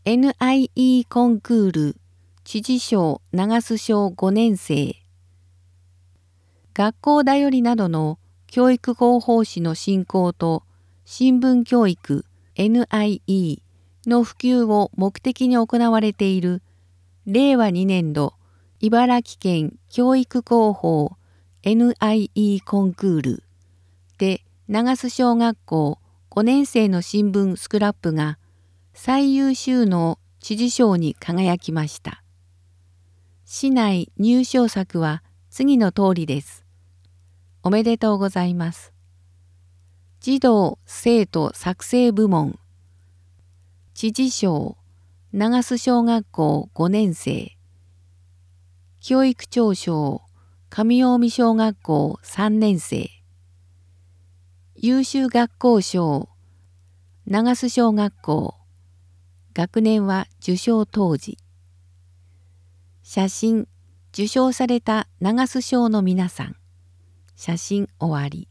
NIE コンクール知事賞長須賞5年生。学校だよりなどの教育広報誌の振興と新聞教育 NIE の普及を目的に行われている令和2年度茨城県教育広報 NIE コンクールで長須小学校5年生の新聞スクラップが最優秀の知事賞に輝きました。市内入賞作は次の通りです。おめでとうございます。児童生徒作成部門知事賞長須小学校5年生教育長賞上近江小学校3年生優秀学校賞長須小学校学年は受賞当時。写真、受賞された長須小の皆さん。写真終わり。